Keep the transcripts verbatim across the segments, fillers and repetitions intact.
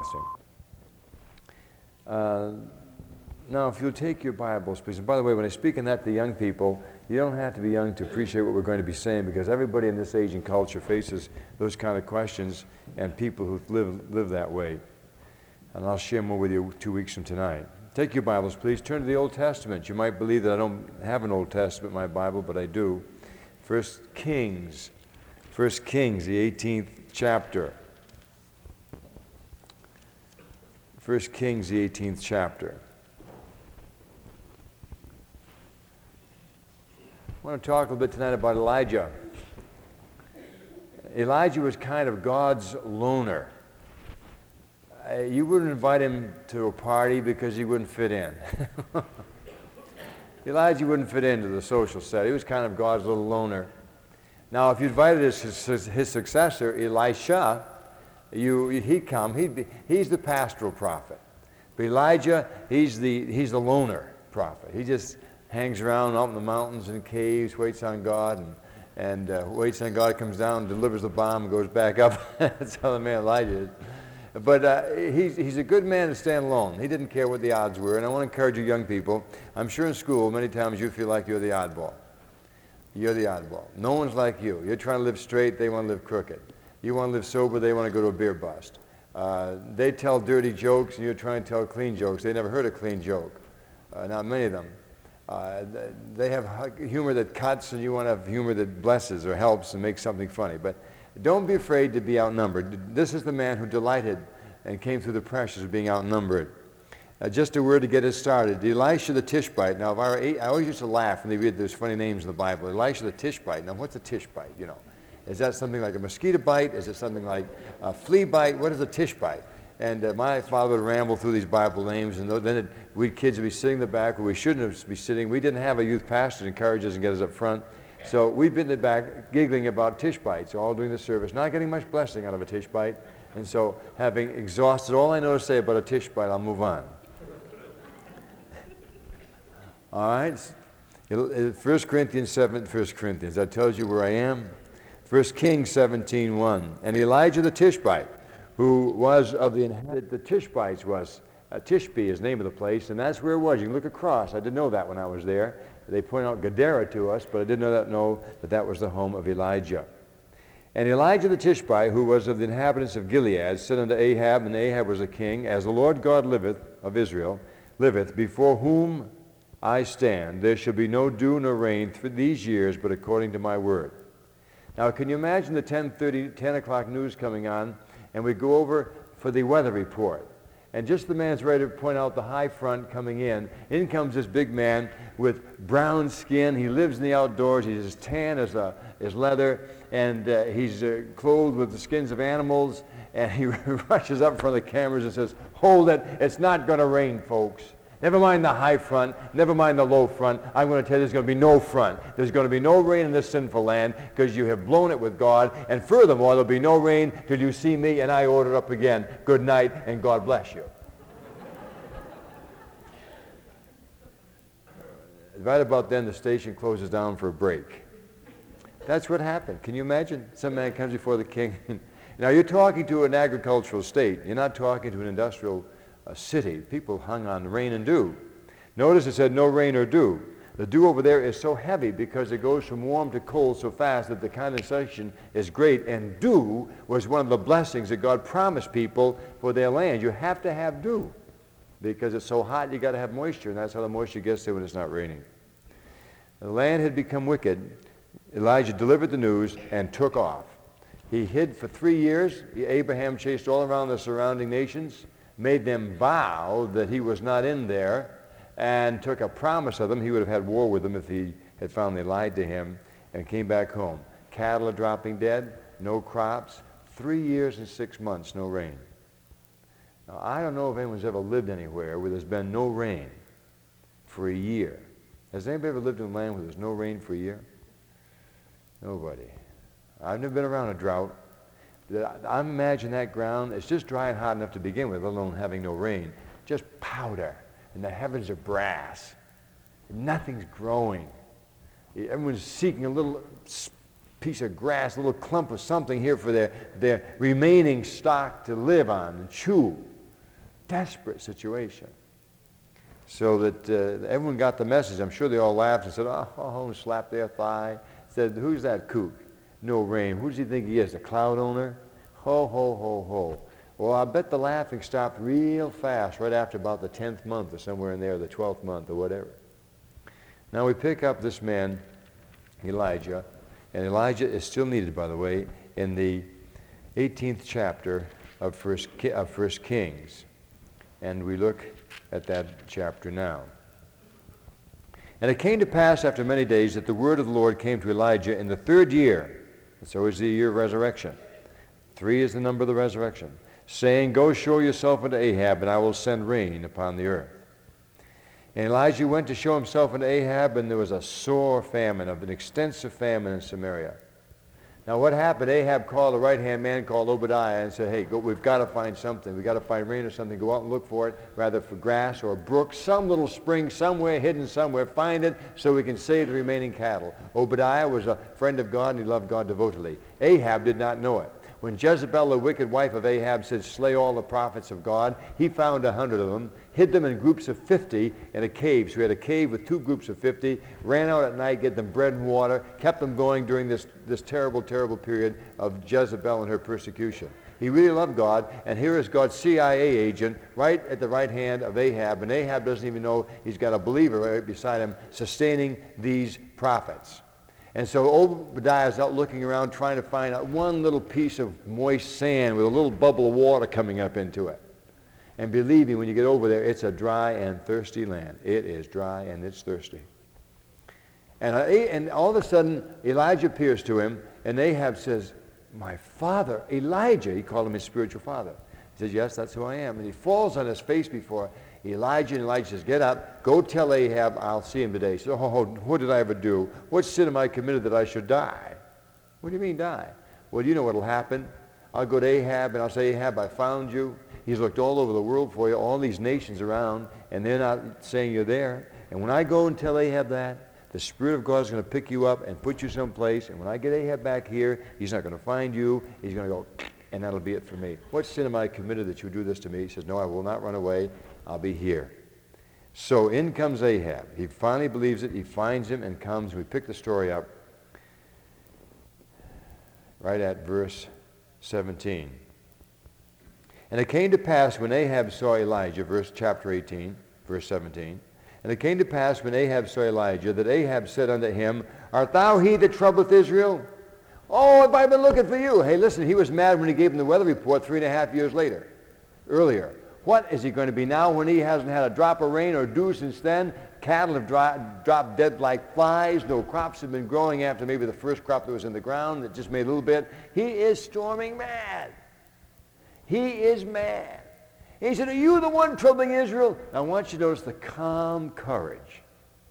Uh, now, if you'll take your Bibles, please. And by the way, when I speak in that to young people, you don't have to be young to appreciate what we're going to be saying, because everybody in this age and culture faces those kind of questions, and people who live live that way. And I'll share more with you two weeks from tonight. Take your Bibles, please. Turn to the Old Testament. You might believe that I don't have an Old Testament in my Bible, but I do. First Kings. First Kings, the eighteenth chapter. First Kings, the eighteenth chapter. I want to talk a little bit tonight about Elijah. Elijah was kind of God's loner. Uh, you wouldn't invite him to a party because he wouldn't fit in. Elijah wouldn't fit into the social set. He was kind of God's little loner. Now, if you invited his, his, his successor, Elisha, you, he'd come. He'd be, he's the pastoral prophet. But Elijah, he's the, he's the loner prophet. He just hangs around out in the mountains and caves, waits on God, and, and uh, waits on God, comes down, delivers the bomb, and goes back up. That's how the man Elijah is. But uh, he's, he's a good man to stand alone. He didn't care what the odds were. And I want to encourage you young people, I'm sure in school many times you feel like you're the oddball. You're the oddball. No one's like you. You're trying to live straight, they want to live crooked. You want to live sober, they want to go to a beer bust. Uh, they tell dirty jokes, and you're trying to tell clean jokes. They never heard a clean joke, uh, not many of them. Uh, they have humor that cuts, and you want to have humor that blesses or helps and makes something funny. But don't be afraid to be outnumbered. This is the man who delighted and came through the pressures of being outnumbered. Uh, just a word to get us started. Elisha the Tishbite. Now, if I, I always used to laugh when they read those funny names in the Bible. Elisha the Tishbite. Now, what's a Tishbite, you know? Is that something like a mosquito bite? Is it something like a flea bite? What is a Tishbite? And uh, my father would ramble through these Bible names, and then it, we kids would be sitting in the back where we shouldn't be sitting. We didn't have a youth pastor to encourage us and get us up front. So we've been in the back giggling about Tishbites all during the service, not getting much blessing out of a Tishbite. And so, having exhausted all I know to say about a Tishbite, I'll move on. All right. First Corinthians seven, First Corinthians, that tells you where I am. First Kings seventeen one. And Elijah the Tishbite, who was of the inhabited, the Tishbites was, uh, Tishbe is the name of the place, and that's where it was. You can look across. I didn't know that when I was there. They point out Gadara to us, but I didn't know that, know that that was the home of Elijah. And Elijah the Tishbite, who was of the inhabitants of Gilead, said unto Ahab, and Ahab was a king, As the Lord God liveth, of Israel, liveth, before whom I stand, there shall be no dew nor rain for these years, but according to my word. Now, can you imagine the ten thirty, ten o'clock news coming on, and we go over for the weather report? And just the man's ready to point out the high front coming in. In comes this big man with brown skin. He lives in the outdoors. He's as tan as, a, as leather. And uh, he's uh, clothed with the skins of animals. And he rushes up in front of the cameras and says, Hold it. It's not going to rain, folks. Never mind the high front. Never mind the low front. I'm going to tell you there's going to be no front. There's going to be no rain in this sinful land because you have blown it with God. And furthermore, there'll be no rain till you see me and I order up again. Good night and God bless you. Right about then, the station closes down for a break. That's what happened. Can you imagine? Some man comes before the king. Now, you're talking to an agricultural state. You're not talking to an industrial uh, city. People hung on rain and dew. Notice it said no rain or dew. The dew over there is so heavy because it goes from warm to cold so fast that the condensation is great. And dew was one of the blessings that God promised people for their land. You have to have dew because it's so hot you got to have moisture, and that's how the moisture gets there when it's not raining. The land had become wicked. Elijah delivered the news and took off. He hid for three years. Abraham chased all around the surrounding nations, made them vow that he was not in there, and took a promise of them. He would have had war with them if he had found they lied to him, and came back home. Cattle are dropping dead, no crops, three years and six months, no rain. Now, I don't know if anyone's ever lived anywhere where there's been no rain for a year. Has anybody ever lived in a land where there's no rain for a year? Nobody. I've never been around a drought. I imagine that ground, it's just dry and hot enough to begin with, let alone having no rain. Just powder, and the heavens are brass. Nothing's growing. Everyone's seeking a little piece of grass, a little clump of something here for their, their remaining stock to live on and chew. desperate situation. So that uh, everyone got the message. I'm sure they all laughed and said, oh, oh, and slapped their thigh. Said, who's that kook? No rain. Who does he think he is, the cloud owner? Ho, ho, ho, ho. Well, I bet the laughing stopped real fast right after about the tenth month or somewhere in there, the twelfth month or whatever. Now we pick up this man, Elijah, and Elijah is still needed, by the way, in the eighteenth chapter of First, of First Kings. And we look at that chapter now. And it came to pass after many days that the word of the Lord came to Elijah in the third year. So is the year of resurrection. Three is the number of the resurrection. Saying, go show yourself unto Ahab, and I will send rain upon the earth. And Elijah went to show himself unto Ahab, and there was a sore famine, of an extensive famine in Samaria. Now what happened? Ahab called a right-hand man called Obadiah and said, hey, go, we've got to find something. We've got to find rain or something. Go out and look for it, rather for grass or a brook, some little spring somewhere, hidden somewhere. Find it so we can save the remaining cattle. Obadiah was a friend of God, and he loved God devotedly. Ahab did not know it. When Jezebel, the wicked wife of Ahab, said, slay all the prophets of God, he found a hundred of them, hid them in groups of fifty in a cave. So he had a cave with two groups of fifty, ran out at night, get them bread and water, kept them going during this, this terrible, terrible period of Jezebel and her persecution. He really loved God, and here is God's C I A agent right at the right hand of Ahab, and Ahab doesn't even know he's got a believer right beside him sustaining these prophets. And so Obadiah is out looking around trying to find out one little piece of moist sand with a little bubble of water coming up into it. And believe me, when you get over there, it's a dry and thirsty land. It is dry and it's thirsty. And, uh, and all of a sudden, Elijah appears to him, and Ahab says, my father, Elijah, he called him his spiritual father. He says, yes, that's who I am. And he falls on his face before Elijah, and Elijah says, get up, go tell Ahab I'll see him today. He says, oh, what did I ever do? What sin am I committed that I should die? What do you mean die? Well, you know what will happen. I'll go to Ahab, and I'll say, Ahab, I found you. He's looked all over the world for you, all these nations around, and they're not saying you're there. And when I go and tell Ahab that, the Spirit of God is going to pick you up and put you someplace, and when I get Ahab back here, he's not going to find you. He's going to go, and that'll be it for me. What sin am I committed that you do this to me? He says, no, I will not run away. I'll be here. So in comes Ahab. He finally believes it. He finds him and comes. We pick the story up right at verse seventeen. And it came to pass when Ahab saw Elijah, verse chapter eighteen, verse seventeen. And it came to pass when Ahab saw Elijah, that Ahab said unto him, art thou he that troubleth Israel? Oh, have I been looking for you? Hey, listen, he was mad when he gave him the weather report three and a half years later, earlier. What is he going to be now when he hasn't had a drop of rain or dew since then? Cattle have dry, dropped dead like flies. No crops have been growing after maybe the first crop that was in the ground that just made a little bit. He is storming mad. He is mad. He said, are you the one troubling Israel? Now, I want you to notice the calm courage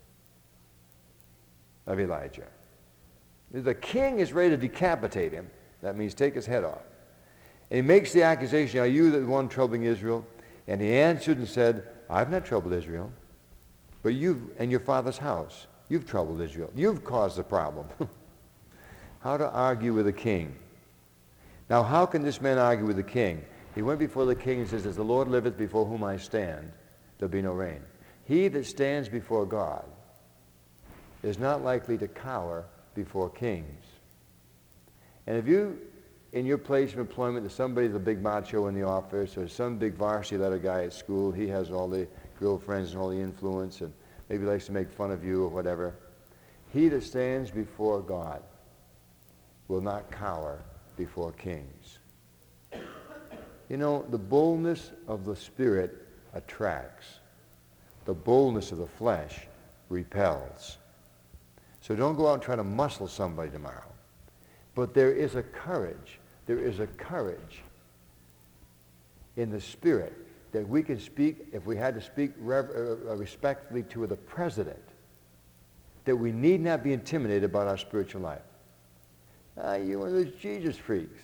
of Elijah. The king is ready to decapitate him. That means take his head off. And he makes the accusation, are you the one troubling Israel? And he answered and said, I've not troubled Israel, but you and your father's house. You've troubled Israel. You've caused the problem. How to argue with a king. Now, how can this man argue with the king? He went before the king and says, as the Lord liveth before whom I stand, there'll be no rain. He that stands before God is not likely to cower before kings. And if you, in your place of employment, there's somebody's a big macho in the office, or some big varsity letter guy at school, he has all the girlfriends and all the influence, and maybe likes to make fun of you or whatever. He that stands before God will not cower before kings. You know, the boldness of the Spirit attracts. The boldness of the flesh repels. So don't go out and try to muscle somebody tomorrow. But there is a courage, there is a courage in the Spirit that we can speak, if we had to speak rev- uh, respectfully to the president, that we need not be intimidated about our spiritual life. Ah, you're one of those Jesus freaks.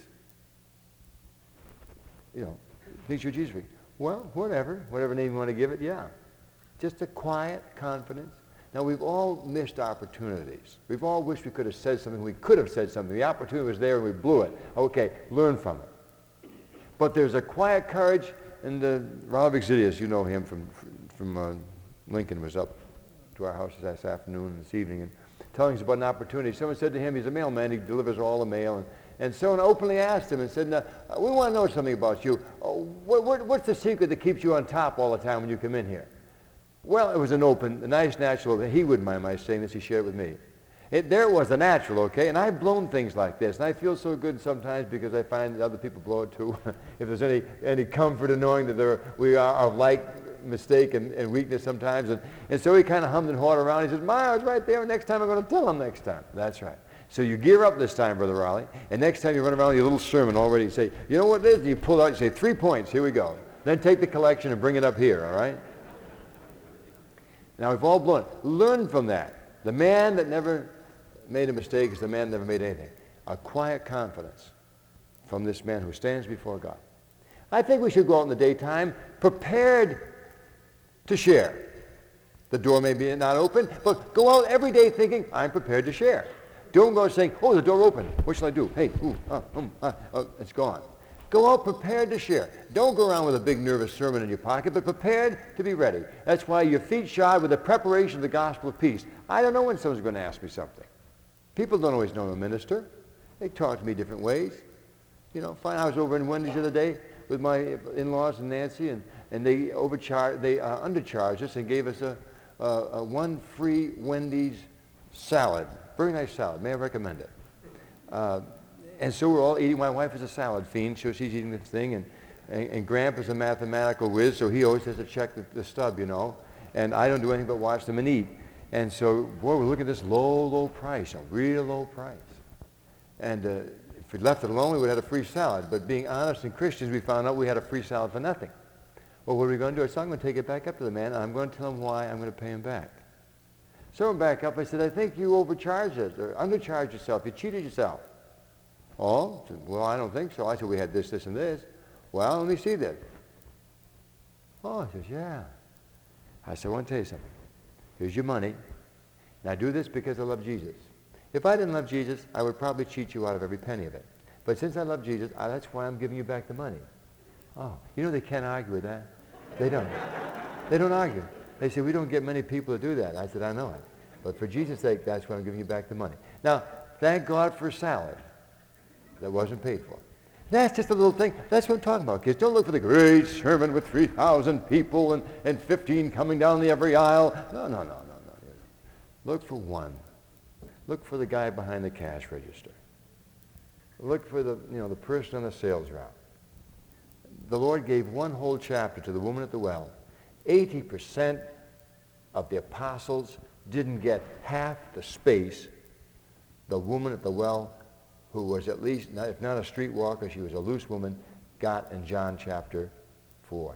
You know, think you're Jesus freak. Well, whatever, whatever name you want to give it, yeah. Just a quiet confidence. Now, we've all missed opportunities. We've all wished we could have said something. We could have said something. The opportunity was there and we blew it. Okay, learn from it. But there's a quiet courage and uh, Rob Exilius, you know him from, from uh, Lincoln, was up to our house this afternoon and this evening and telling us about an opportunity. Someone said to him, he's a mailman, he delivers all the mail, and, and someone openly asked him and said, now, we want to know something about you. Oh, what, what, what's the secret that keeps you on top all the time when you come in here? Well, it was an open, a nice, natural, he wouldn't mind my saying this, he shared it with me. It, there was the natural, okay? And I've blown things like this, and I feel so good sometimes because I find that other people blow it too. If there's any, any comfort in knowing that there, we are of like mistake and, and weakness sometimes. And, and so he kind of hummed and hawed around. He said, my, I was right there. Next time I'm going to tell him next time. That's right. So you gear up this time, Brother Raleigh, and next time you run around with your little sermon already, you say, you know what it is? And you pull out, you say, three points, here we go. Then take the collection and bring it up here, all right? Now, we've all blown it. Learn from that. The man that never made a mistake is the man that never made anything. A quiet confidence from this man who stands before God. I think we should go out in the daytime prepared to share. The door may be not open, but go out every day thinking, I'm prepared to share. Don't go saying, oh, the door opened. What shall I do? Hey, ooh, uh, um, uh, uh, it's gone. Go out prepared to share. Don't go around with a big nervous sermon in your pocket, but prepared to be ready. That's why your feet shod with the preparation of the gospel of peace. I don't know when someone's going to ask me something. People don't always know I'm a minister. They talk to me different ways. You know, fine. I was over in Wendy's the other day with my in-laws and Nancy, and, and they overcharged, they uh, undercharged us and gave us a, a, a one free Wendy's salad. Very nice salad. May I recommend it? Uh, and so we're all eating. My wife is a salad fiend, so she's eating this thing, and, and, and Grandpa's a mathematical whiz, so he always has to check the, the stub, you know. And I don't do anything but watch them and eat. And so, boy, we're looking at this low, low price, a real low price. And uh, if we'd left it alone, we would have had a free salad. But being honest and Christians, we found out we had a free salad for nothing. Well, what are we going to do? I said, I'm going to take it back up to the man, and I'm going to tell him why I'm going to pay him back. So I went back up. I said, I think you overcharged us, or undercharged yourself. You cheated yourself. Oh? I said, well, I don't think so. I said, we had this, this, and this. Well, let me see this. Oh, he says, yeah. I said, I want to tell you something. Here's your money. Now do this because I love Jesus. If I didn't love Jesus, I would probably cheat you out of every penny of it. But since I love Jesus, I, that's why I'm giving you back the money. Oh, you know they can't argue with that. They don't. They don't argue. They say, we don't get many people to do that. I said, I know it. But for Jesus' sake, that's why I'm giving you back the money. Now, thank God for a salad that wasn't paid for. That's just a little thing. That's what I'm talking about, kids. Don't look for the great sermon with three thousand people and, and fifteen coming down the every aisle. No, no, no, no, no. Look for one. Look for the guy behind the cash register. Look for the, you know, the person on the sales route. The Lord gave one whole chapter to the woman at the well. eighty percent of the apostles didn't get half the space the woman at the well, who was at least, if not a streetwalker, she was a loose woman, got in John chapter four.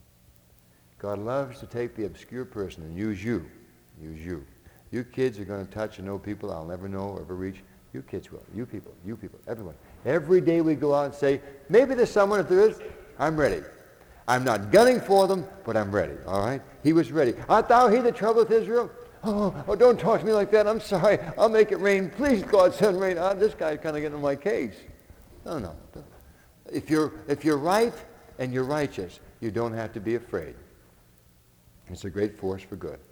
God loves to take the obscure person and use you. Use you. You kids are going to touch and know people I'll never know or ever reach. You kids will. You people. You people. Everyone. Every day we go out and say, maybe there's someone, if there is, I'm ready. I'm not gunning for them, but I'm ready. All right? He was ready. Art thou he that troubleth Israel? Oh, oh, don't talk to me like that. I'm sorry. I'll make it rain. Please, God, send rain. Oh, this guy's kind of getting on my case. No, no. If you're, if you're right and you're righteous, you don't have to be afraid. It's a great force for good.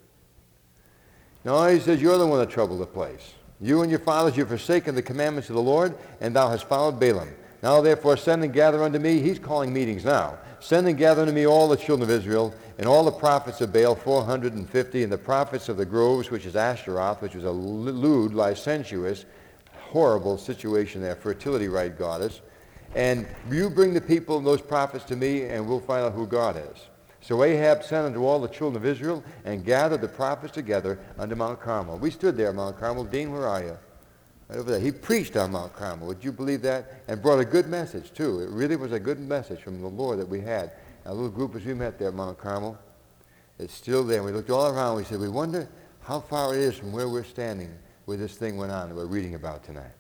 No, he says, you're the one that troubled the place. You and your fathers, you've forsaken the commandments of the Lord, and thou hast followed Balaam. Now, therefore, send and gather unto me. He's calling meetings now. Send and gather unto me all the children of Israel, and all the prophets of Baal, four hundred fifty, and the prophets of the groves, which is Ashtaroth, which was a lewd, licentious, horrible situation there, fertility rite goddess. And you bring the people and those prophets to me, and we'll find out who God is. So Ahab sent unto all the children of Israel, and gathered the prophets together unto Mount Carmel. We stood there at Mount Carmel. Dean, where are you? Right over there. He preached on Mount Carmel. Would you believe that? And brought a good message, too. It really was a good message from the Lord that we had. A little group as we met there at Mount Carmel. It's still there. We looked all around. We said, we wonder how far it is from where we're standing where this thing went on that we're reading about tonight.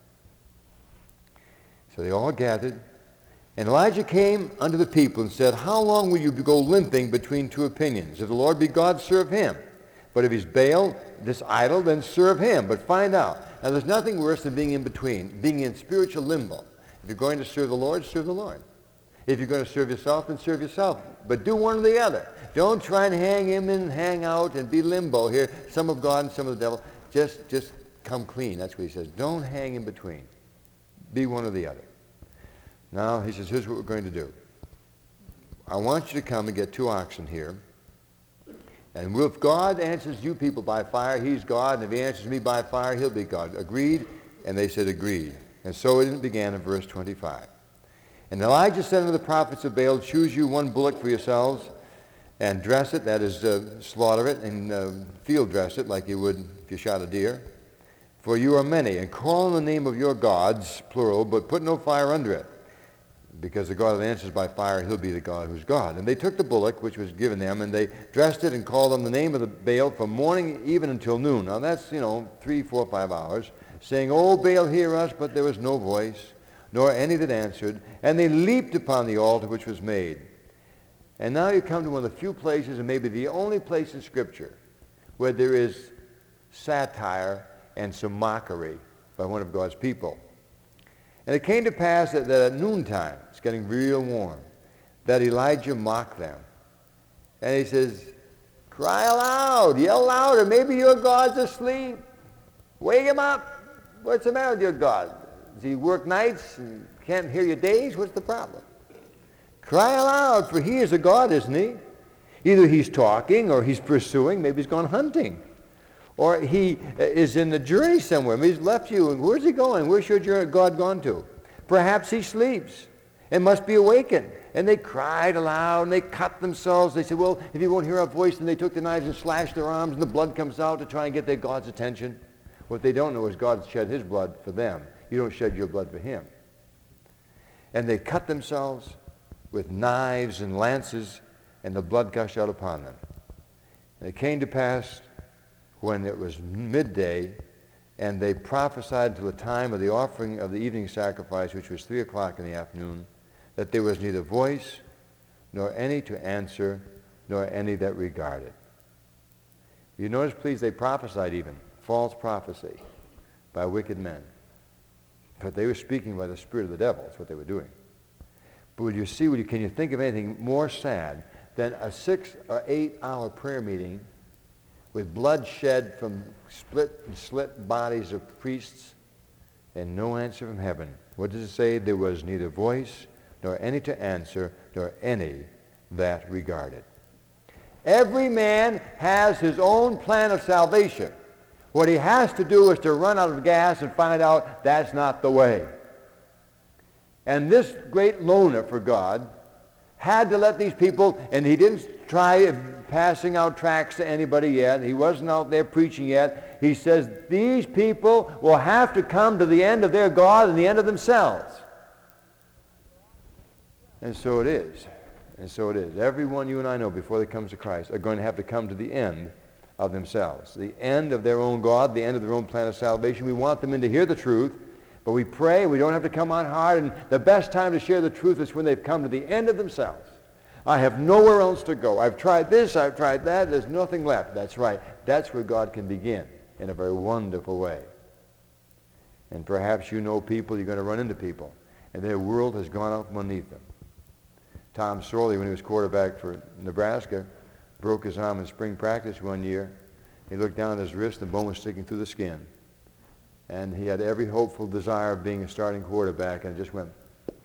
So they all gathered. And Elijah came unto the people and said, how long will you go limping between two opinions? If the Lord be God, serve him. But if he's Baal, this idol, then serve him. But find out. Now, there's nothing worse than being in between, being in spiritual limbo. If you're going to serve the Lord, serve the Lord. If you're going to serve yourself, then serve yourself. But do one or the other. Don't try and hang him and hang out and be limbo here, some of God and some of the devil. Just, just come clean. That's what he says. Don't hang in between. Be one or the other. Now, he says, here's what we're going to do. I want you to come and get two oxen here. And if God answers you people by fire, he's God. And if he answers me by fire, he'll be God. Agreed? And they said, agreed. And so it began in verse twenty-five. And Elijah said unto the prophets of Baal, choose you one bullock for yourselves, and dress it, that is, uh, slaughter it, and uh, field dress it like you would if you shot a deer. For you are many, and call on the name of your gods, plural, but put no fire under it. Because the God that answers by fire, he'll be the God who's God. And they took the bullock, which was given them, and they dressed it and called on the name of the Baal from morning even until noon. Now that's, you know, three, four, five hours, saying, O Baal, hear us, but there was no voice, nor any that answered. And they leaped upon the altar which was made. And now you come to one of the few places, and maybe the only place in Scripture, where there is satire and some mockery by one of God's people. And it came to pass that, that at noontime, it's getting real warm, that Elijah mocked them. And he says, cry aloud, yell louder, maybe your God's asleep. Wake him up. What's the matter with your God? Does he work nights and can't hear your days? What's the problem? Cry aloud, for he is a God, isn't he? Either he's talking or he's pursuing, maybe he's gone hunting. Or he is in the journey somewhere. Maybe he's left you. And where's he going? Where's your God gone to? Perhaps he sleeps and must be awakened. And they cried aloud and they cut themselves. They said, well, if you won't hear our voice, then they took the knives and slashed their arms and the blood comes out to try and get their God's attention. What they don't know is God shed his blood for them. You don't shed your blood for him. And they cut themselves with knives and lances, and the blood gushed out upon them. And it came to pass when it was midday, and they prophesied till the time of the offering of the evening sacrifice, which was three o'clock in the afternoon, that there was neither voice, nor any to answer, nor any that regarded. You notice, please, they prophesied even, false prophecy by wicked men. But they were speaking by the spirit of the devil. That's what they were doing. But would you see, would you, can you think of anything more sad than a six or eight hour prayer meeting with blood shed from split and slit bodies of priests and no answer from heaven? What does it say? There was neither voice, nor any to answer, nor any that regarded. Every man has his own plan of salvation. What he has to do is to run out of gas and find out that's not the way. And this great loner for God had to let these people, and he didn't try passing out tracts to anybody yet. He wasn't out there preaching yet. He says these people will have to come to the end of their God and the end of themselves. And so it is. And so it is. Everyone you and I know before they come to Christ are going to have to come to the end of themselves. The end of their own God, the end of their own plan of salvation. We want them in to hear the truth, but we pray. We don't have to come on hard. And the best time to share the truth is when they've come to the end of themselves. I have nowhere else to go. I've tried this, I've tried that. There's nothing left. That's right. That's where God can begin in a very wonderful way. And perhaps you know people, you're going to run into people, and their world has gone out from underneath them. Tom Sorley, when he was quarterback for Nebraska, broke his arm in spring practice one year. He looked down at his wrist, and the bone was sticking through the skin. And he had every hopeful desire of being a starting quarterback, and it just went.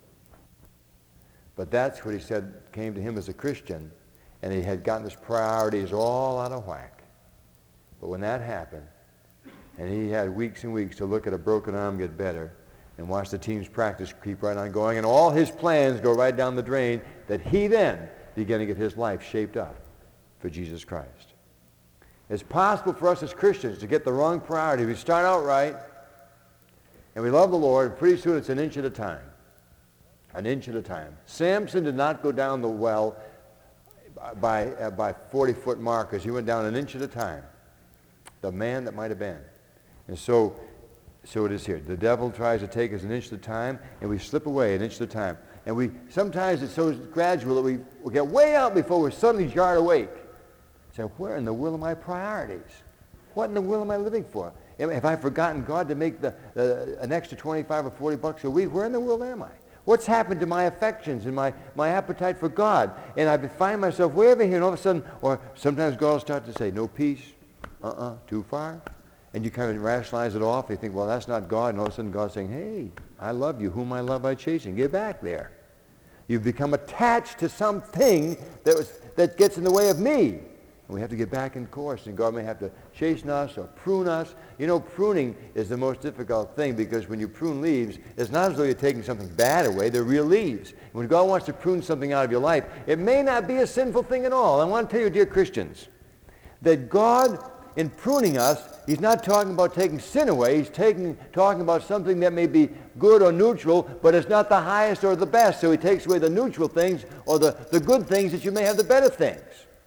But that's what he said came to him as a Christian, and he had gotten his priorities all out of whack. But when that happened, and he had weeks and weeks to look at a broken arm get better, and watch the team's practice keep right on going, and all his plans go right down the drain, that he then began to get his life shaped up for Jesus Christ. It's possible for us as Christians to get the wrong priority. We start out right, and we love the Lord, and pretty soon it's an inch at a time. An inch at a time. Samson did not go down the well by uh, by forty-foot markers. He went down an inch at a time. The man that might have been. And so, so it is here. The devil tries to take us an inch at a time, and we slip away an inch at a time. And we sometimes it's so gradual that we, we get way out before we're suddenly jarred awake. So where in the will are my priorities? What in the will am I living for? Have I forgotten God to make the, the an extra twenty-five or forty bucks a week? Where in the world am I? What's happened to my affections and my, my appetite for God? And I find myself way over here, and all of a sudden, or sometimes God will start to say, no peace, uh-uh, too far. And you kind of rationalize it off. You think, well, that's not God. And all of a sudden God's saying, hey, I love you. Whom I love I chasten. Get back there. You've become attached to something that, was, that gets in the way of me. And we have to get back in course, and God may have to chasten us or prune us. You know, pruning is the most difficult thing, because when you prune leaves, it's not as though you're taking something bad away. They're real leaves. And when God wants to prune something out of your life, it may not be a sinful thing at all. I want to tell you, dear Christians, that God, in pruning us, he's not talking about taking sin away. He's taking, talking about something that may be good or neutral, but it's not the highest or the best. So he takes away the neutral things or the, the good things, that you may have the better things.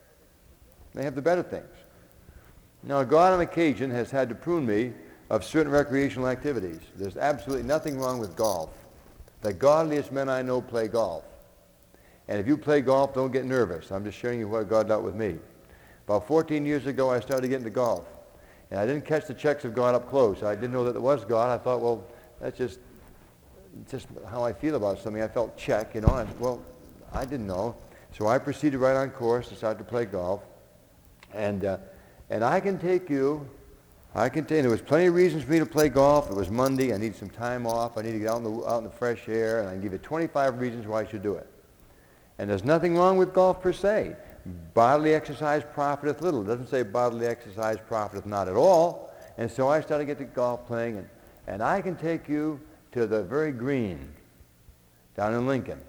They have the better things. Now, God on occasion has had to prune me of certain recreational activities. There's absolutely nothing wrong with golf. The godliest men I know play golf. And if you play golf, don't get nervous. I'm just sharing you what God dealt with me. About fourteen years ago, I started getting to golf. And I didn't catch the checks of God up close. I didn't know that there was God. I thought, well, that's just, just how I feel about something. I felt check, you know. I, well, I didn't know. So I proceeded right on course to start to play golf. And uh, and I can take you, I can take, there was plenty of reasons for me to play golf. It was Monday, I need some time off, I need to get out in the, out in the fresh air, and I can give you twenty-five reasons why I should do it. And there's nothing wrong with golf per se. Bodily exercise profiteth little. It doesn't say bodily exercise profiteth not at all. And so I started to get to golf playing, and, and I can take you to the very green down in Lincoln.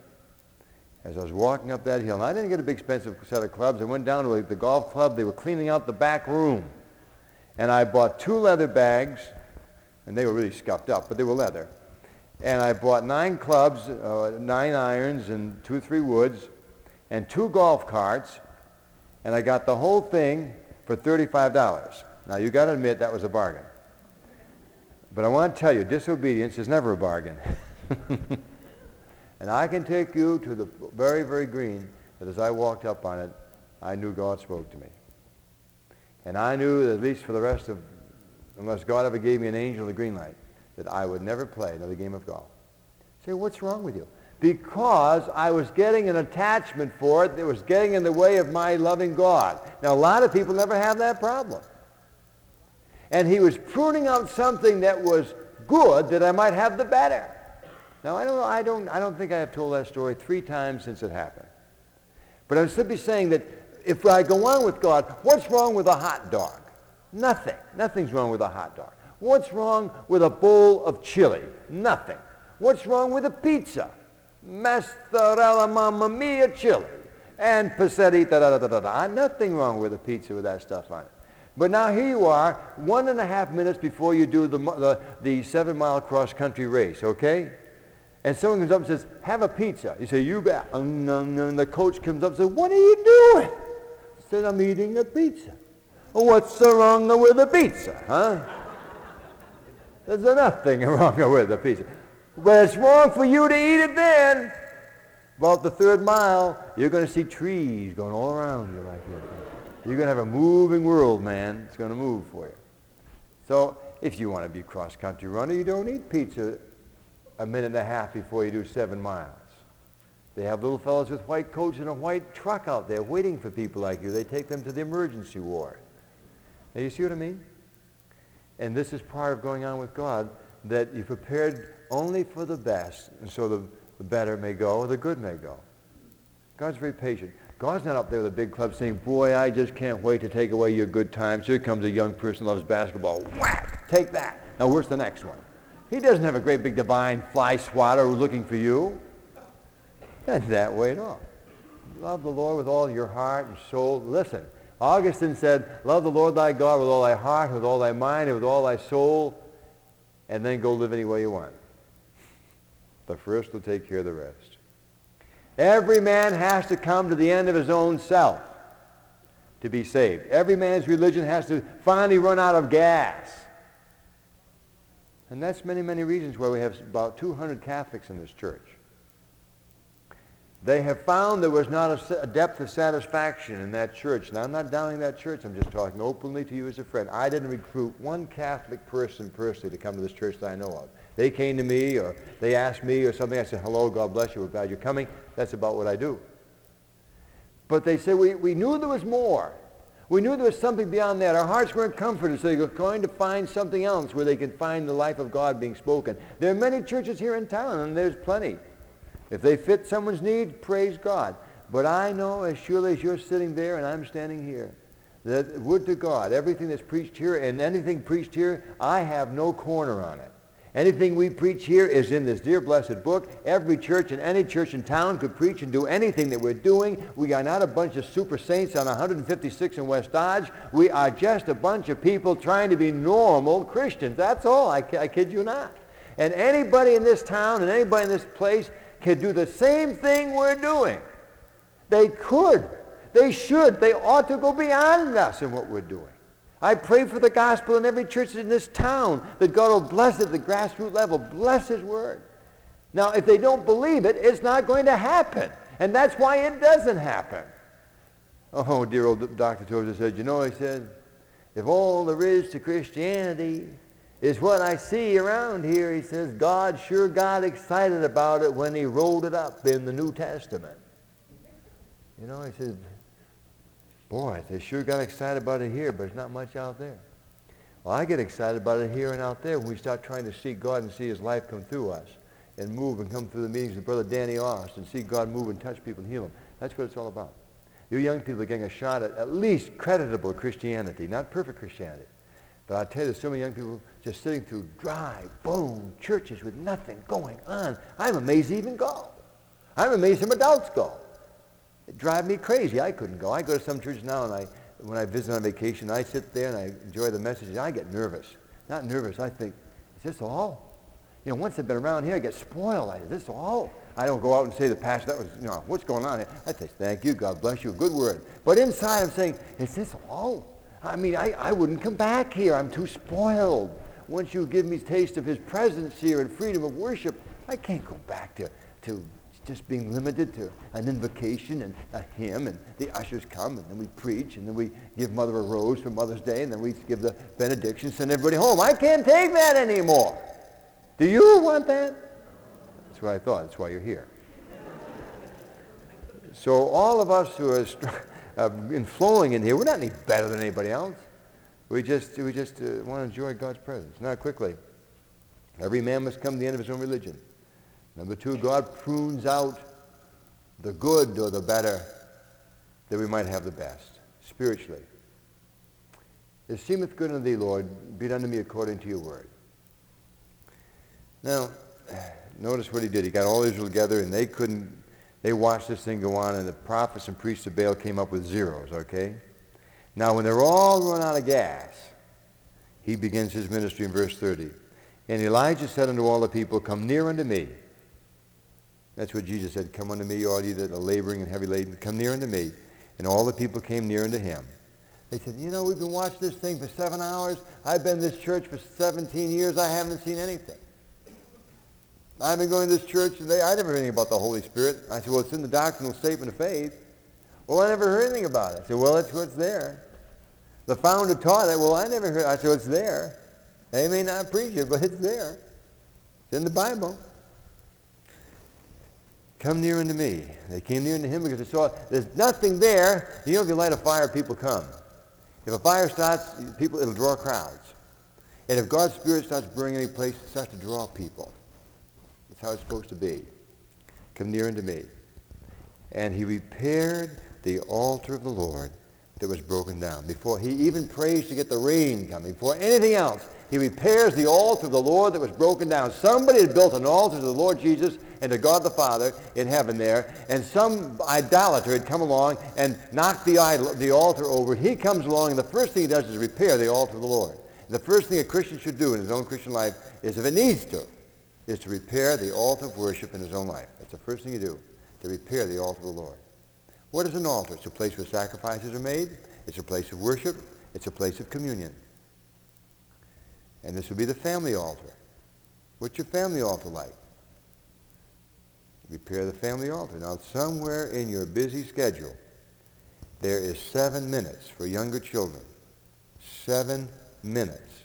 As I was walking up that hill, and I didn't get a big expensive set of clubs. I went down to the golf club. They were cleaning out the back room. And I bought two leather bags, and they were really scuffed up, but they were leather. And I bought nine clubs, uh, nine irons, and two, three woods, and two golf carts, and I got the whole thing for thirty-five dollars. Now, you got to admit that was a bargain. But I want to tell you, disobedience is never a bargain. And I can take you to the very, very green that as I walked up on it, I knew God spoke to me. And I knew that at least for the rest of, unless God ever gave me an angel of the green light, that I would never play another game of golf. Say, what's wrong with you? Because I was getting an attachment for it that was getting in the way of my loving God. Now, a lot of people never have that problem. And he was pruning out something that was good that I might have the better. Now, I don't, I, don't, I don't think I have told that story three times since it happened. But I'm simply saying that if I go on with God, what's wrong with a hot dog? Nothing. Nothing's wrong with a hot dog. What's wrong with a bowl of chili? Nothing. What's wrong with a pizza? Mozzarella, mamma mia, chili. And passetti, da-da-da-da-da. Nothing wrong with a pizza with that stuff on it. But now here you are, one and a half minutes before you do the, the, the seven-mile cross-country race, okay? And someone comes up and says, have a pizza. You say, you bet. And the coach comes up and says, what are you doing? I said, I'm eating a pizza. Well, what's so wrong with a pizza, huh? There's nothing wrong with a pizza. But it's wrong for you to eat it then. About the third mile, you're going to see trees going all around you like this. You're going to have a moving world, man. It's going to move for you. So if you want to be a cross-country runner, you don't eat pizza a minute and a half before you do seven miles. They have little fellows with white coats and a white truck out there waiting for people like you. They take them to the emergency ward. Now, you see what I mean? And this is part of going on with God, that you prepared only for the best, and so the, the better may go, or the good may go. God's very patient. God's not up there with a big club saying, boy, I just can't wait to take away your good times. Here comes a young person who loves basketball. Whack! Take that. Now, where's the next one? He doesn't have a great big divine fly swatter looking for you. Not that way at all. Love the Lord with all your heart and soul. Listen, Augustine said, love the Lord thy God with all thy heart, with all thy mind, and with all thy soul, and then go live any way you want. The first will take care of the rest. Every man has to come to the end of his own self to be saved. Every man's religion has to finally run out of gas. And that's many, many reasons why we have about two hundred Catholics in this church. They have found there was not a, a depth of satisfaction in that church. Now, I'm not downing that church. I'm just talking openly to you as a friend. I didn't recruit one Catholic person personally to come to this church that I know of. They came to me, or they asked me or something. I said, hello, God bless you, we're glad you're coming. That's about what I do. But they said, we, we knew there was more. We knew there was something beyond that. Our hearts weren't comforted, so they were going to find something else where they could find the life of God being spoken. There are many churches here in town, and there's plenty. If they fit someone's need, praise God. But I know, as surely as you're sitting there and I'm standing here, that would to God, everything that's preached here and anything preached here, I have no corner on it. Anything we preach here is in this dear blessed book. Every church and any church in town could preach and do anything that we're doing. We are not a bunch of super saints on one fifty-six in West Dodge. We are just a bunch of people trying to be normal Christians. That's all. I, I kid you not. And anybody in this town and anybody in this place can do the same thing we're doing. They could. They should. They ought to go beyond us in what we're doing. I pray for the gospel in every church in this town, that God will bless it at the grassroots level, bless his word. Now, if they don't believe it, it's not going to happen. And that's why it doesn't happen. Oh, dear old Doctor Tozer said, you know, he said, if all there is to Christianity is what I see around here, he says, God sure got excited about it when he rolled it up in the New Testament. You know, he said, boy, they sure got excited about it here, but there's not much out there. Well, I get excited about it here and out there when we start trying to see God and see his life come through us and move and come through the meetings of Brother Danny Ost and see God move and touch people and heal them. That's what it's all about. You young people are getting a shot at at least creditable Christianity, not perfect Christianity. But I tell you, there's so many young people just sitting through dry bone churches with nothing going on. I'm amazed they even go. I'm amazed some adults go. It drives me crazy. I couldn't go. I go to some churches now, and I, when I visit on vacation, I sit there and I enjoy the message. I get nervous. Not nervous. I think, is this all? You know, once I've been around here, I get spoiled. I, is this all? I don't go out and say, the pastor, that was, you know, what's going on here? I say, thank you, God bless you, good word. But inside I'm saying, is this all? I mean, I, I wouldn't come back here. I'm too spoiled. Once you give me a taste of his presence here and freedom of worship, I can't go back to, to just being limited to an invocation and a hymn, and the ushers come, and then we preach, and then we give Mother a rose for Mother's Day, and then we give the benediction, send everybody home. I can't take that anymore. Do you want that? That's what I thought. That's why you're here. So all of us who are uh, in flowing in here, we're not any better than anybody else. We just, we just uh, want to enjoy God's presence. Now, quickly, every man must come to the end of his own religion. Number two, God prunes out the good or the better that we might have the best, spiritually. It seemeth good unto thee, Lord, be it unto me according to your word. Now, notice what he did. He got all Israel together, and they couldn't, they watched this thing go on, and the prophets and priests of Baal came up with zeros, okay? Now, when they're all run out of gas, he begins his ministry in verse thirty. And Elijah said unto all the people, come near unto me. That's what Jesus said, come unto me, all ye that are laboring and heavy laden, come near unto me. And all the people came near unto him. They said, you know, we've been watching this thing for seven hours. I've been in this church for seventeen years. I haven't seen anything. I've been going to this church today. I never heard anything about the Holy Spirit. I said, well, it's in the doctrinal statement of faith. Well, I never heard anything about it. I said, well, that's what's there. The founder taught it. Well, I never heard. I said, well, it's there. They may not preach it, but it's there. It's in the Bible. Come near unto me. They came near unto him because they saw there's nothing there. You know, if you light a fire, people come. If a fire starts, people, it'll draw crowds. And if God's Spirit starts burning any place, it starts to draw people. That's how it's supposed to be. Come near unto me. And he repaired the altar of the Lord that was broken down. Before he even prays to get the rain coming, before anything else, he repairs the altar of the Lord that was broken down. Somebody had built an altar to the Lord Jesus and to God the Father in heaven there, and some idolater had come along and knocked the, idol, the altar over. He comes along, and the first thing he does is repair the altar of the Lord. And the first thing a Christian should do in his own Christian life is, if it needs to, is to repair the altar of worship in his own life. That's the first thing you do, to repair the altar of the Lord. What is an altar? It's a place where sacrifices are made. It's a place of worship. It's a place of communion. And this would be the family altar. What's your family altar like? Repair the family altar. Now, somewhere in your busy schedule, there is seven minutes for younger children. Seven minutes.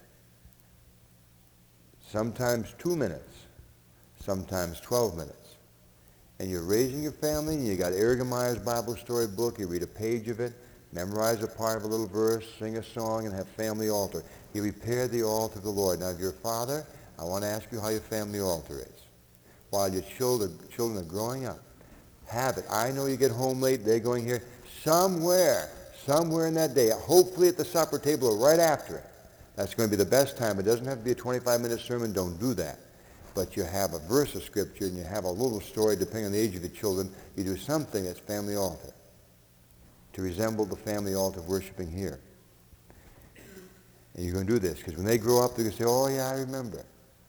Sometimes two minutes. Sometimes twelve minutes. And you're raising your family, and you got Eric Meyer's Bible story book. You read a page of it, memorize a part of a little verse, sing a song, and have family altar. You repair the altar of the Lord. Now, if you're a father, I want to ask you how your family altar is. While your children, children are growing up, have it. I know you get home late, they're going here. Somewhere, somewhere in that day, hopefully at the supper table or right after it. That's going to be the best time. It doesn't have to be a twenty-five minute sermon. Don't do that. But you have a verse of Scripture and you have a little story, depending on the age of the children. You do something that's family altar to resemble the family altar of worshiping here. And you're going to do this because when they grow up, they're going to say, oh, yeah, I remember.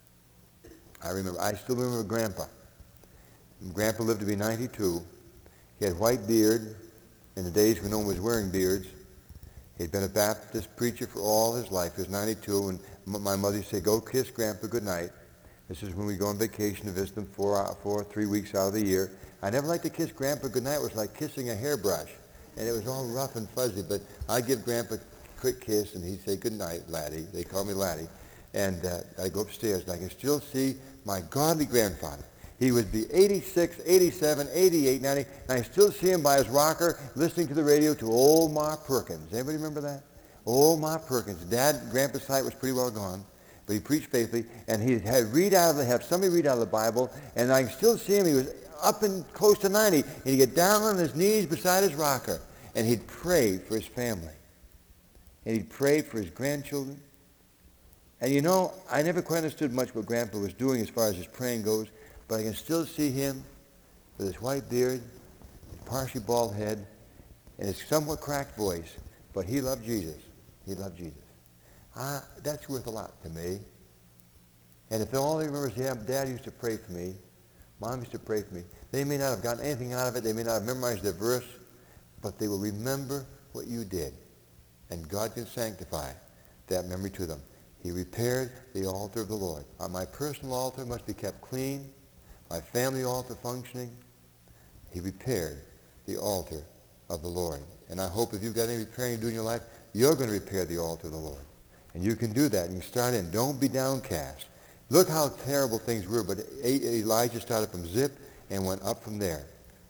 I remember. I still remember Grandpa. Grandpa lived to be ninety-two. He had white beard in the days when no one was wearing beards. He'd been a Baptist preacher for all his life. He was ninety-two, and my mother used to say, go kiss Grandpa goodnight. This is when we go on vacation to visit him four, four, three weeks out of the year. I never liked to kiss Grandpa goodnight. It was like kissing a hairbrush, and it was all rough and fuzzy, but I'd give Grandpa a quick kiss, and he'd say, good night, laddie. They called me laddie. And uh, I'd go upstairs, and I can still see my godly grandfather. He would be eighty-six, eighty-seven, eighty-eight, ninety, and I still see him by his rocker listening to the radio to old Ma Perkins. Anybody remember that? Old Ma Perkins. Dad, Grandpa's sight was pretty well gone, but he preached faithfully, and he had read out of the, have somebody read out of the Bible, and I can still see him. He was up and close to ninety, and he'd get down on his knees beside his rocker, and he'd pray for his family, and he'd pray for his grandchildren. And you know, I never quite understood much what Grandpa was doing as far as his praying goes, but I can still see him with his white beard, his partially bald head, and his somewhat cracked voice, but he loved Jesus. He loved Jesus. Ah, that's worth a lot to me. And if all they remember is, yeah, Dad used to pray for me, Mom used to pray for me, they may not have gotten anything out of it, they may not have memorized their verse, but they will remember what you did. And God can sanctify that memory to them. He repaired the altar of the Lord. Uh, my personal altar must be kept clean. My family altar functioning. He repaired the altar of the Lord. And I hope if you've got any repairing to do in your life, you're going to repair the altar of the Lord. And you can do that. You can start in. Don't be downcast. Look how terrible things were, but Elijah started from Zip and went up from there.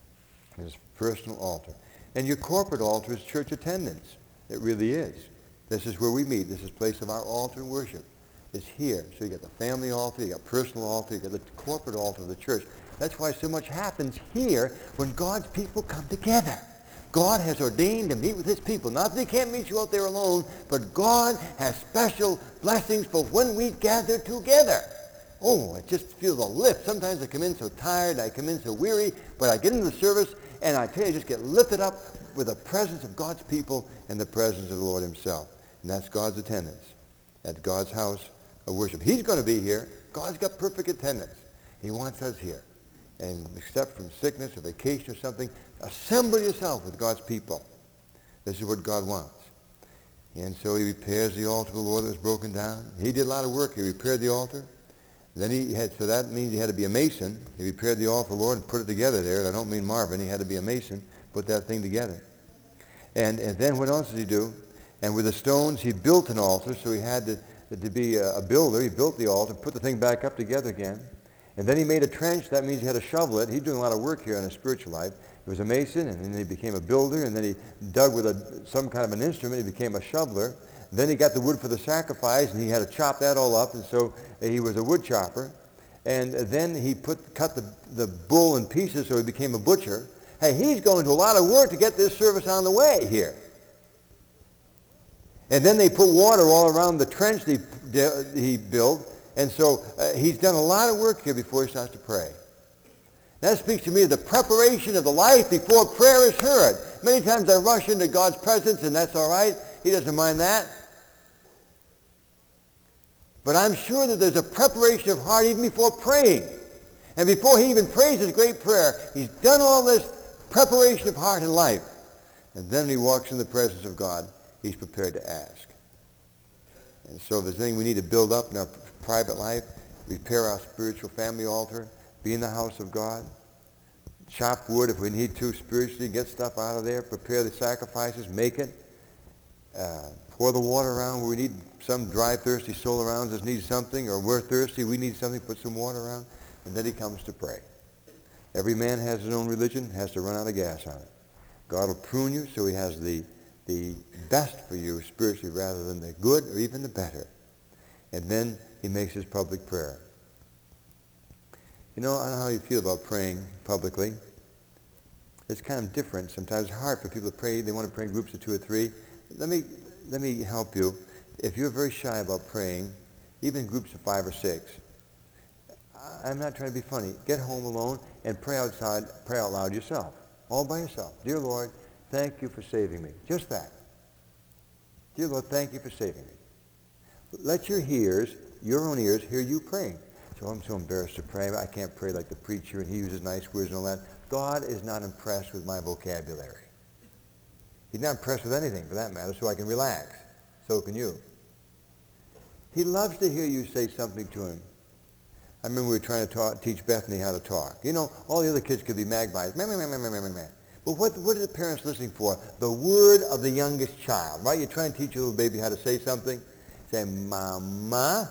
His personal altar. And your corporate altar is church attendance. It really is. This is where we meet. This is the place of our altar and worship. It's here. So you got the family altar, you got personal altar, you got the corporate altar of the church. That's why so much happens here when God's people come together. God has ordained to meet with his people. Not that he can't meet you out there alone, but God has special blessings for when we gather together. Oh, it just feels a lift. Sometimes I come in so tired, I come in so weary, but I get into the service, and I tell you, I just get lifted up with the presence of God's people and the presence of the Lord himself. And that's God's attendance at God's house of worship. He's going to be here. God's got perfect attendance. He wants us here. And except from sickness or vacation or something, assemble yourself with God's people. This is what God wants. And so he repairs the altar of the Lord that was broken down. He did a lot of work. He repaired the altar. Then he had, so that means he had to be a mason. He repaired the altar of the Lord and put it together there. And I don't mean Marvin. He had to be a mason, put that thing together. And, and then what else did he do? And with the stones, he built an altar, so he had to, to be a, a builder. He built the altar, put the thing back up together again. And then he made a trench. That means he had to shovel it. He's doing a lot of work here in his spiritual life. He was a mason, and then he became a builder, and then he dug with a, some kind of an instrument. He became a shoveler. Then he got the wood for the sacrifice, and he had to chop that all up, and so he was a wood chopper. And then he put cut the, the bull in pieces, so he became a butcher. Hey, he's going to a lot of work to get this service on the way here. And then they put water all around the trench he, he built. And so uh, he's done a lot of work here before he starts to pray. That speaks to me of the preparation of the life before prayer is heard. Many times I rush into God's presence, and that's all right. He doesn't mind that. But I'm sure that there's a preparation of heart even before praying. And before he even prays his great prayer, he's done all this preparation of heart and life. And then he walks in the presence of God. He's prepared to ask. And so if there's anything we need to build up in our private life, repair our spiritual family altar, be in the house of God, chop wood if we need to spiritually, get stuff out of there, prepare the sacrifices, make it, uh, pour the water around where we need some dry, thirsty soul around us needs something, or we're thirsty, we need something, put some water around, and then he comes to pray. Every man has his own religion, has to run out of gas on it. God will prune you so he has the, the best for you spiritually rather than the good or even the better. And then he makes his public prayer. You know, I don't know how you feel about praying publicly. It's kind of different. Sometimes it's hard for people to pray. They want to pray in groups of two or three. Let me, let me help you. If you're very shy about praying, even in groups of five or six, I'm not trying to be funny. Get home alone and pray outside, pray out loud yourself, all by yourself. Dear Lord, thank you for saving me. Just that. Dear Lord, thank you for saving me. Let your ears, your own ears, hear you praying. So I'm so embarrassed to pray. I can't pray like the preacher, and he uses nice words and all that. God is not impressed with my vocabulary. He's not impressed with anything, for that matter, so I can relax. So can you. He loves to hear you say something to him. I remember we were trying to talk, teach Bethany how to talk. You know, all the other kids could be magpies. Meh, meh, meh, meh, meh, meh, meh. But what, what are the parents listening for? The word of the youngest child, right? You try and teach your little baby how to say something. Say, mama,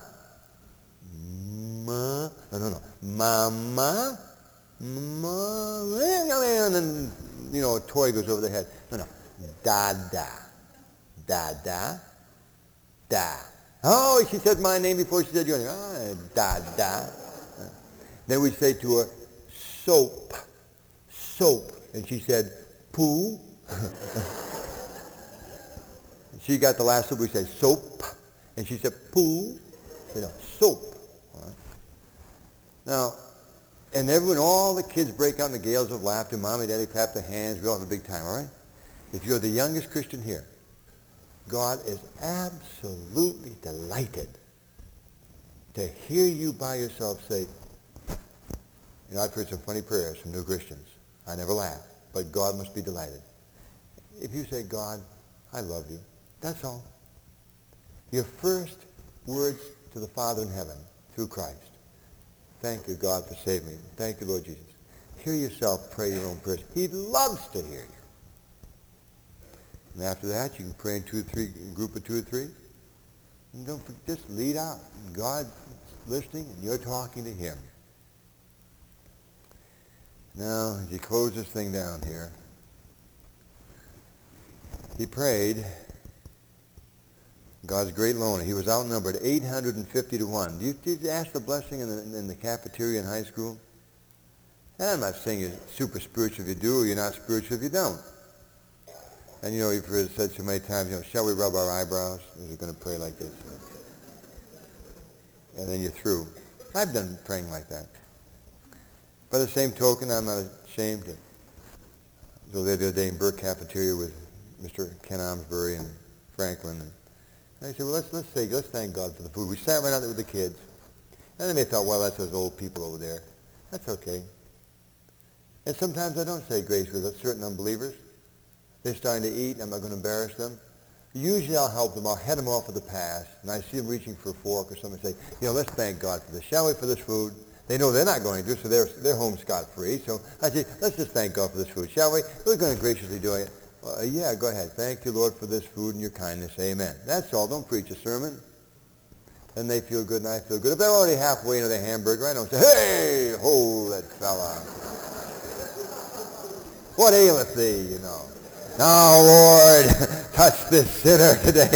ma, no, no, no, mama, ma, and then, you know, a toy goes over their head. No, no, da-da, da-da, da. Oh, she said my name before she said your name. Ah, da-da. Then we say to her, soap, soap. And she said, poo. She got the last syllable. We said, soap. And she said, poo. You know, soap. All right. Now, and everyone, all the kids break out in the gales of laughter. Mommy, Daddy clap their hands. We all have a big time, all right? If you're the youngest Christian here, God is absolutely delighted to hear you by yourself say, you know, I've heard some funny prayers from new Christians. I never laugh, but God must be delighted. If you say, God, I love you, that's all. Your first words to the Father in heaven through Christ. Thank you, God, for saving me. Thank you, Lord Jesus. Hear yourself pray your own prayers. He loves to hear you. And after that, you can pray in two or three, a group of two or three. And don't just lead out. God's listening, and you're talking to him. Now, as you close this thing down here, he prayed. God's great loner. He was outnumbered eight hundred fifty to one. Did you, did you ask the blessing in the, in the cafeteria in high school? And I'm not saying you're super spiritual if you do, or you're not spiritual if you don't. And you know, you've heard it said so many times, you know, shall we rub our eyebrows? You're going to pray like this. And then you're through. I've done praying like that. By the same token, I'm not ashamed to go there the other day in Burke Cafeteria with Mister Ken Amsbury and Franklin. And I said, well, let's, let's say, let's thank God for the food. We sat right out there with the kids. And then they thought, well, that's those old people over there. That's okay. And sometimes I don't say grace with certain unbelievers. They're starting to eat, and I'm not going to embarrass them. Usually I'll help them. I'll head them off of the path, and I see them reaching for a fork or something, and say, you know, let's thank God for this. Shall we, for this food? They know they're not going to, so they're, they're home scot-free. So I say, let's just thank God for this food, shall we? We're going to graciously do it. Uh, yeah, go ahead. Thank you, Lord, for this food and your kindness. Amen. That's all. Don't preach a sermon. And they feel good, and I feel good. If they're already halfway into their hamburger, I don't say, hey, hold that fella. What aileth thee, you know? Now, Lord, touch this sinner today.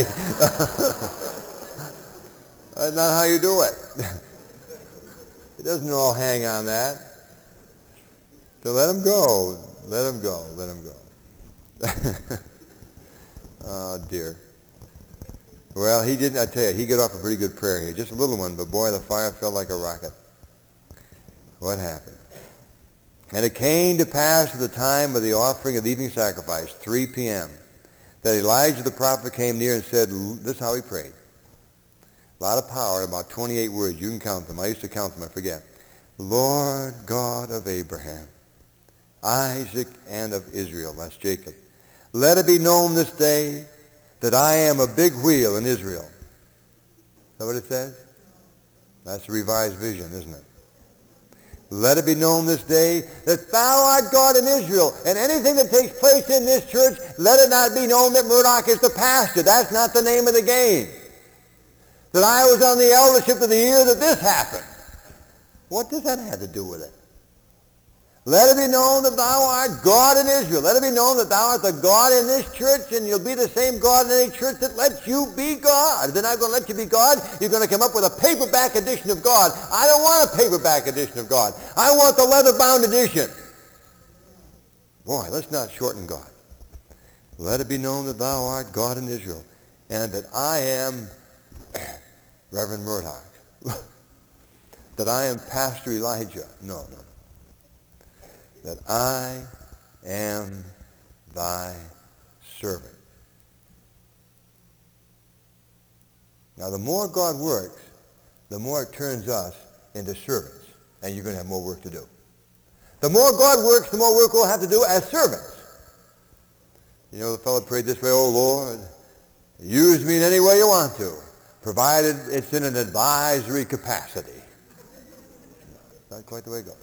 That's not how you do it. It doesn't all hang on that. So let him go. Let him go. Let him go. Oh, dear. Well, he didn't, I tell you, he got off a pretty good prayer here. Just a little one, but boy, the fire fell like a rocket. What happened? And it came to pass at the time of the offering of the evening sacrifice, three p.m., that Elijah the prophet came near and said, this is how he prayed. A lot of power, about twenty-eight words. You can count them. I used to count them. I forget. Lord God of Abraham, Isaac, and of Israel. That's Jacob. Let it be known this day that I am a big wheel in Israel. Is that what it says? That's a revised vision, isn't it? Let it be known this day that thou art God in Israel. And anything that takes place in this church, let it not be known that Murdoch is the pastor. That's not the name of the game. That I was on the eldership of the year that this happened. What does that have to do with it? Let it be known that thou art God in Israel. Let it be known that thou art the God in this church, and you'll be the same God in any church that lets you be God. If they're not going to let you be God, you're going to come up with a paperback edition of God. I don't want a paperback edition of God. I want the leather-bound edition. Boy, let's not shorten God. Let it be known that thou art God in Israel, and that I am Reverend Murdoch. That I am Pastor Elijah. No, no. That I am thy servant. Now, the more God works, the more it turns us into servants, and you're going to have more work to do. The more God works, the more work we'll have to do as servants. You know, the fellow prayed this way, "Oh, Lord, use me in any way you want to, provided it's in an advisory capacity." Not quite the way it goes.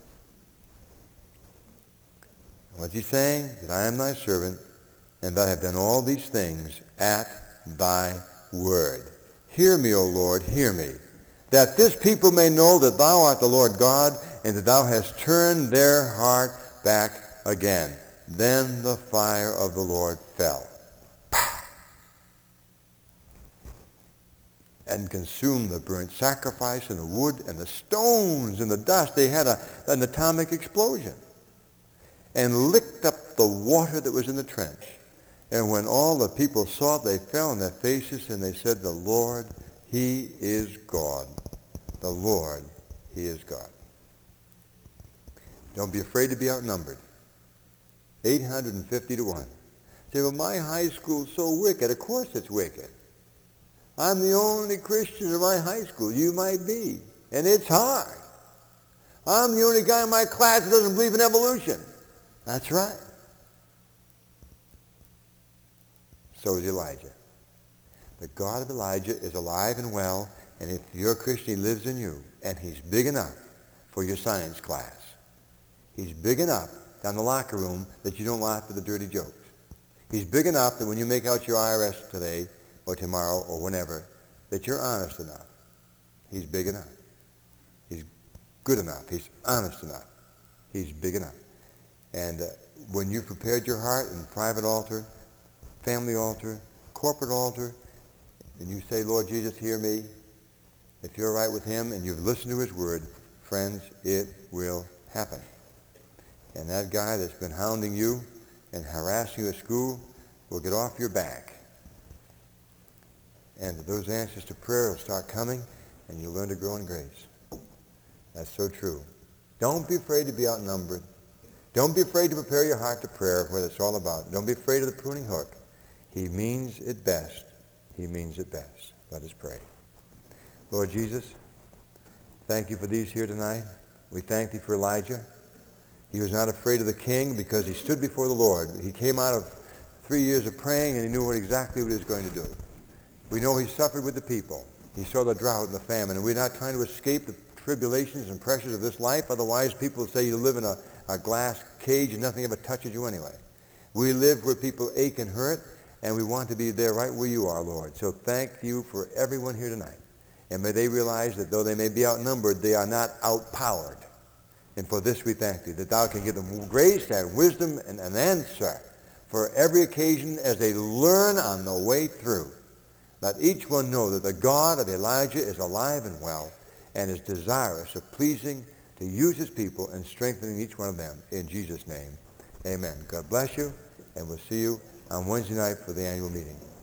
What's he saying? That I am thy servant, and that I have done all these things at thy word. Hear me, O Lord, hear me, that this people may know that thou art the Lord God, and that thou hast turned their heart back again. Then the fire of the Lord fell and consumed the burnt sacrifice and the wood and the stones and the dust. They had a, an atomic explosion, and licked up the water that was in the trench. And when all the people saw it, they fell on their faces, and they said, "The Lord, he is God. The Lord, he is God." Don't be afraid to be outnumbered. eight hundred fifty to one. Say, "Well, my high school's so wicked." Of course it's wicked. I'm the only Christian in my high school. You might be. And it's hard. I'm the only guy in my class that doesn't believe in evolution. That's right. So is Elijah. The God of Elijah is alive and well, and if you're a Christian, he lives in you, and he's big enough for your science class. He's big enough down the locker room that you don't laugh at the dirty jokes. He's big enough that when you make out your I R S today or tomorrow or whenever, that you're honest enough. He's big enough. He's good enough. He's honest enough. He's big enough. And uh, when you've prepared your heart in private altar, family altar, corporate altar, and you say, "Lord Jesus, hear me," if you're right with him and you've listened to his word, friends, it will happen. And that guy that's been hounding you and harassing you at school will get off your back. And those answers to prayer will start coming, and you'll learn to grow in grace. That's so true. Don't be afraid to be outnumbered. Don't be afraid to prepare your heart to prayer, what it's all about. Don't be afraid of the pruning hook. He means it best. He means it best. Let us pray. Lord Jesus, thank you for these here tonight. We thank thee for Elijah. He was not afraid of the king because he stood before the Lord. He came out of three years of praying, and he knew what exactly what he was going to do. We know he suffered with the people. He saw the drought and the famine, and we're not trying to escape the tribulations and pressures of this life. Otherwise, people say you live in a, a glass cage and nothing ever touches you anyway. We live where people ache and hurt, and we want to be there right where you are, Lord. So thank you for everyone here tonight. And may they realize that though they may be outnumbered, they are not outpowered. And for this we thank thee, that thou can give them grace and wisdom and an answer for every occasion as they learn on the way through. Let each one know that the God of Elijah is alive and well and is desirous of pleasing to use his people and strengthening each one of them. In Jesus' name, amen. God bless you, and we'll see you on Wednesday night for the annual meeting.